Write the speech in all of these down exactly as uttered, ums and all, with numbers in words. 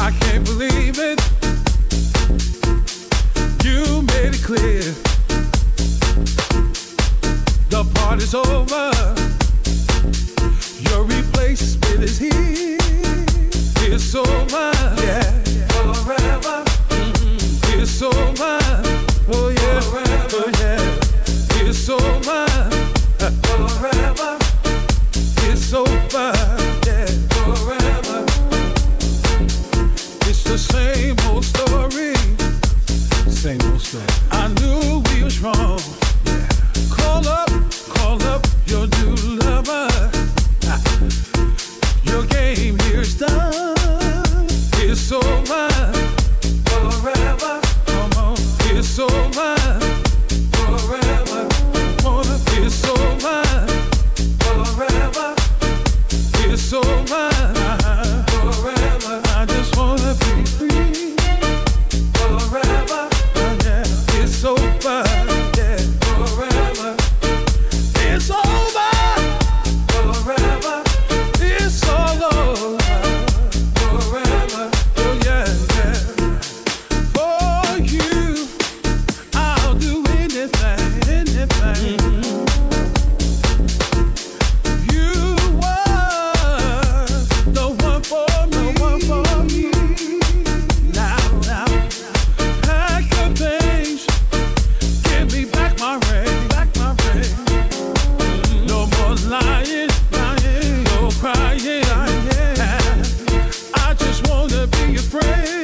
I can't believe it. You made it clear. The party's over. Your replacement is here. It's over, yeah. Forever. Mm-hmm. It's over. Oh yeah. Forever. Oh yeah. It's over. Forever. It's over, yeah. Forever. It's the same old story. Same old story. I knew we was wrong. Yeah. Call up, call up your new lover. Ah. Your game here's done. It's over. Forever. Come on. It's over. Forever. It's over. Forever. It's over. Forever. I just wanna be free. Forever. Yeah. It's over. Yeah. Forever. It's over. Forever. It's all over. Forever. Oh yeah, yeah. For you, I'll do anything, anything. Mm-hmm. You were the one for me, the one for me. Now, now, pack your things, give me back my ring, back my ring. Mm-hmm. No more lying, lying, no crying. I just wanna be your friend.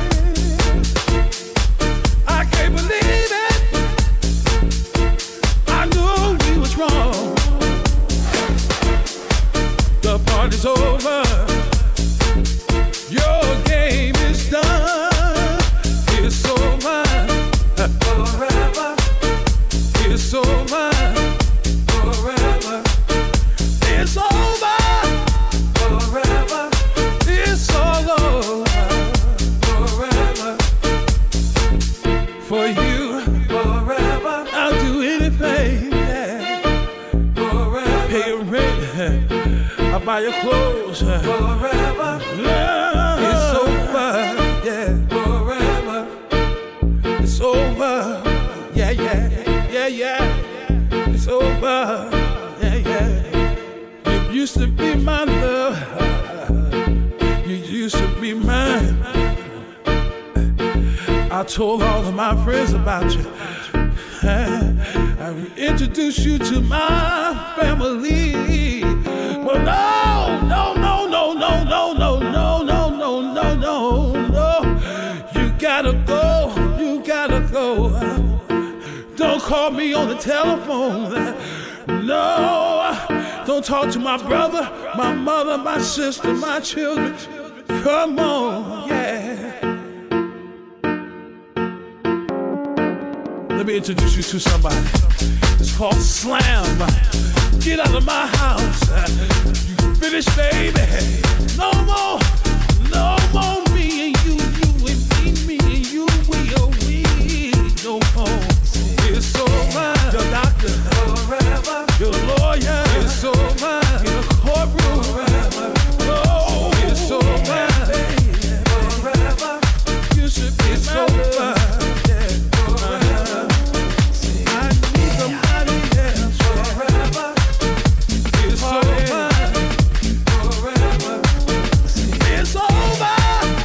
I can't believe it. I knew we was wrong. The party's over. Your game is done. It's over. Forever. It's over. Forever. It's over. Forever. It's all over. Forever. For you. Forever. I'll do anything. Yeah. Forever. Pay your rent. I'll buy your clothes. Forever. Love. It's over. Yeah. Forever. It's over. Yeah, yeah. Yeah, yeah. It's over. Yeah, yeah. You used to be my love. You used to be mine. I told all of my friends about you. I introduced you to my family. Well, no, no, no, no, no, no, no, no, no, no, no, no, no. You gotta go, you gotta go. Don't call me on the telephone. No, don't talk to my brother, my mother, my sister, my children. Come on, yeah. Let me introduce you to somebody. It's called Slam. Get out of my house. You finished, baby. No more, no more me and you, you and me, me and you, we are we. No more. It's over. Your doctor. Forever. Your lawyer. It's over. In the courtroom. Forever. Oh, it's over. Forever. You should be it's over. It's over.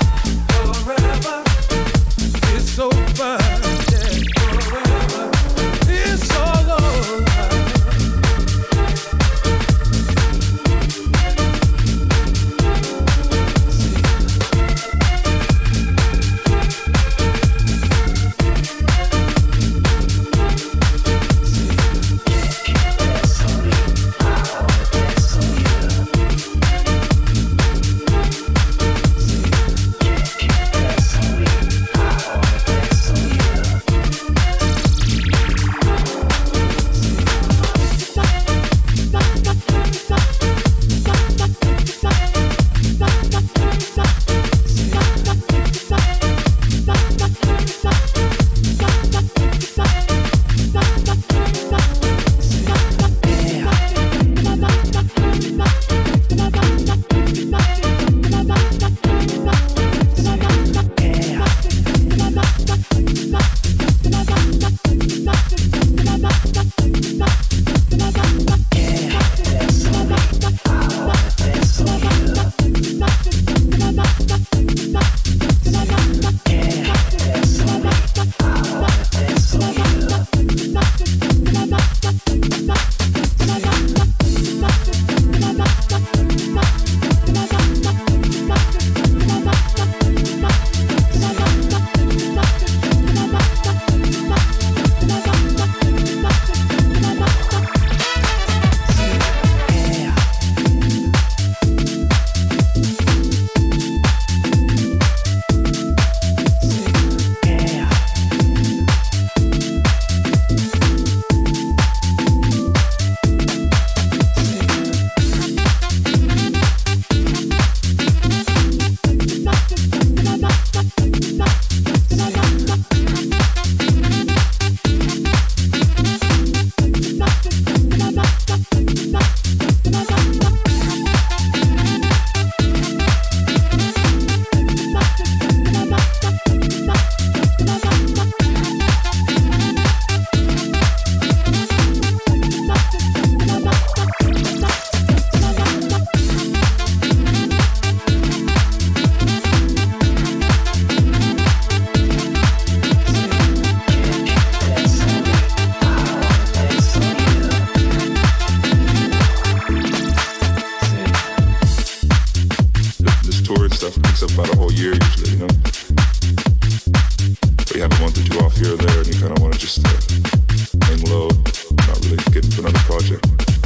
here or there, and you kind of want to just uh, hang low, not really get into another project.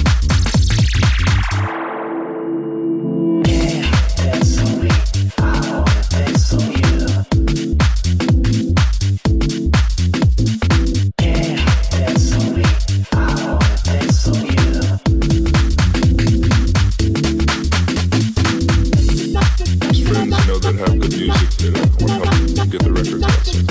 Yeah, that's only I wanna dance on you. Yeah, that's only I wanna dance on you. There's friends, you know, that have good music that uh, want to help them get the records out. So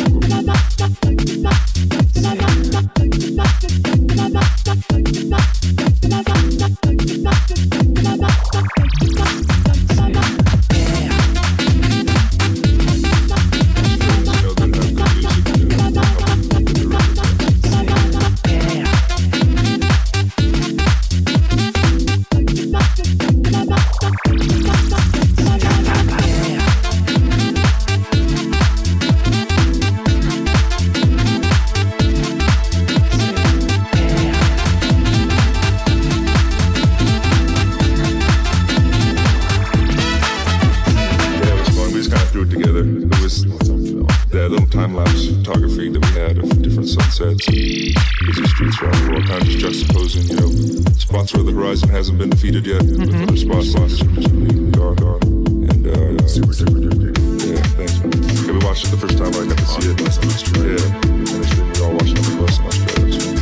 time-lapse photography that we had of different sunsets, busy streets around the world, kind of just juxtaposing, you know, spots where the horizon hasn't been defeated yet, mm-hmm. with other spots, spots really are, are, and uh, super, super duper. Yeah, thanks, man. Okay, we watched it the first time I got to see it. Yeah, and it's been we all watched it on the bus in Australia. So.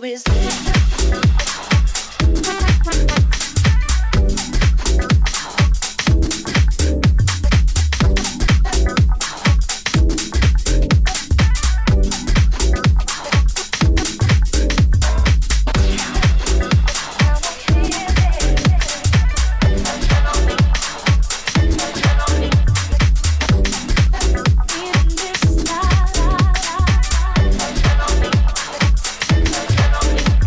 Thank you.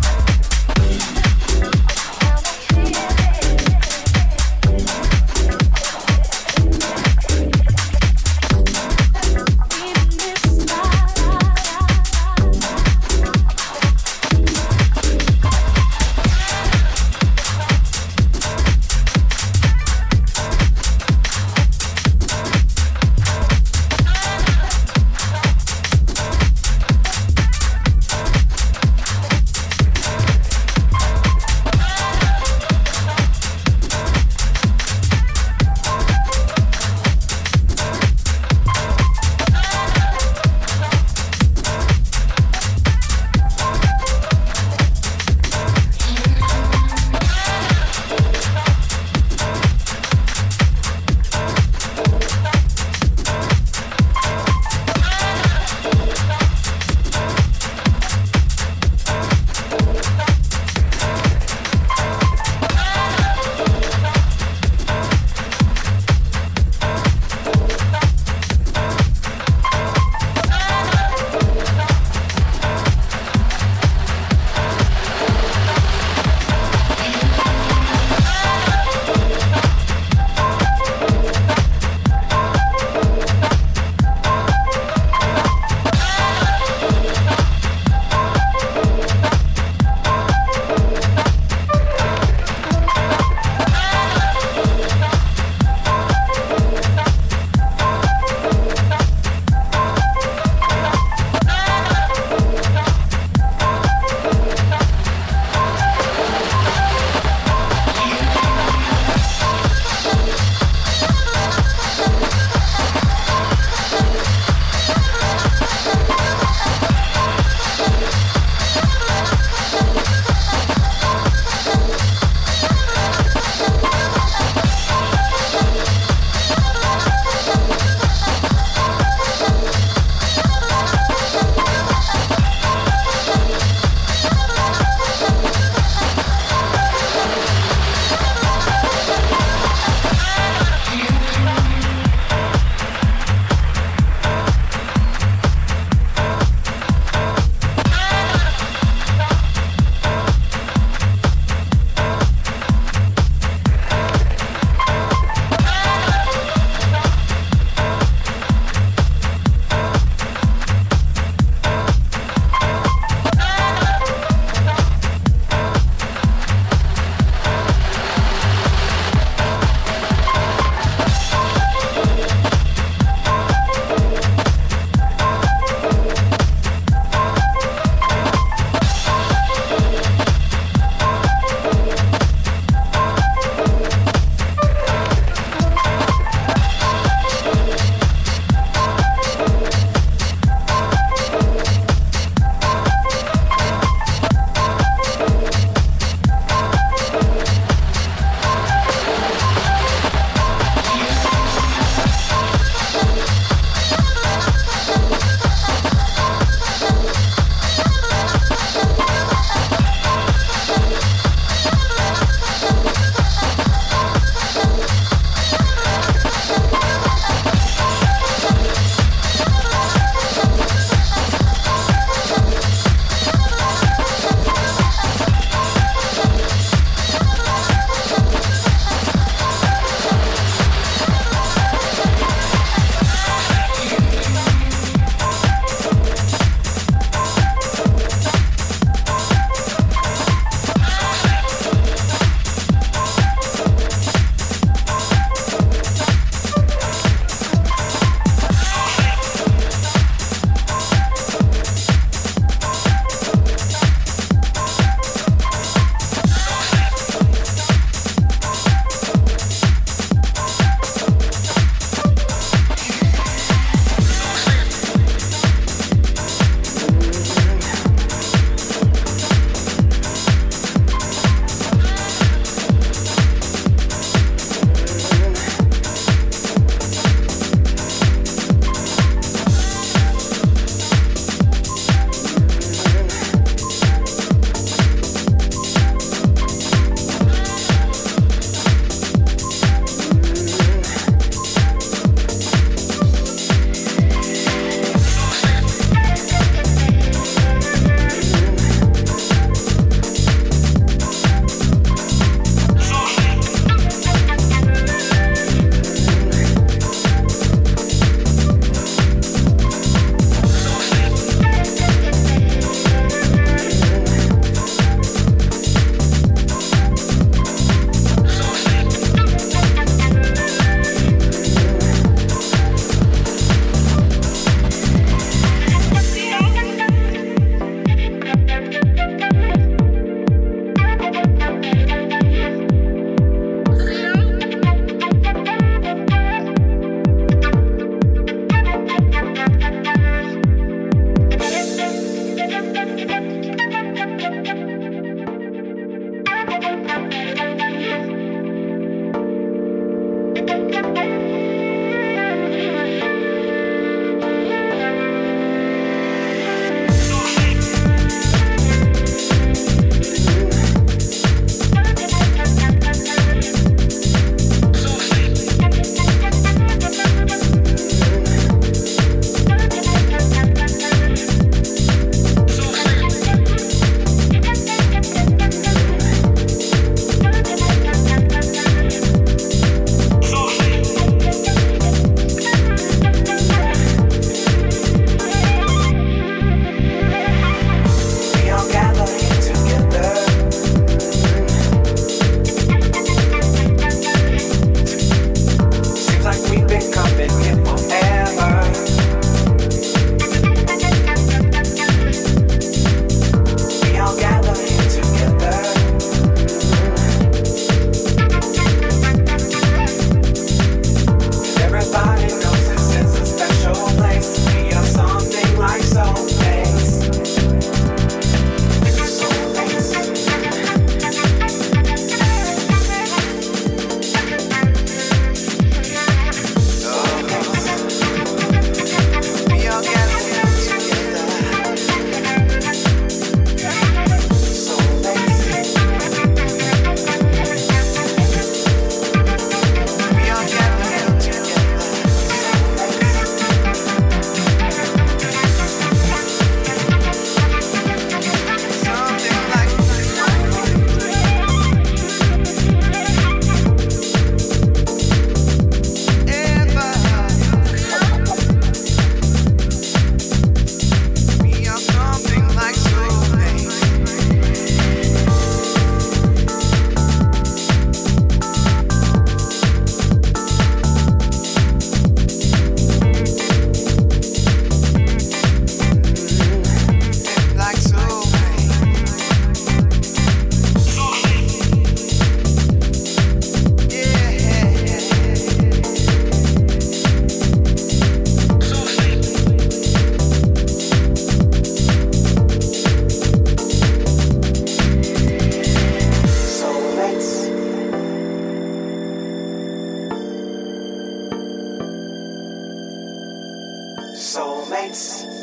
soulmates.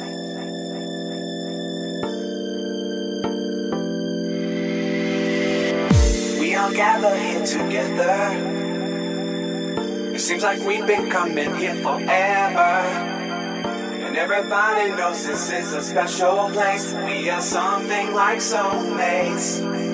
We all gather here together. It seems like we've been coming here forever. And everybody knows this is a special place. We are something like soulmates.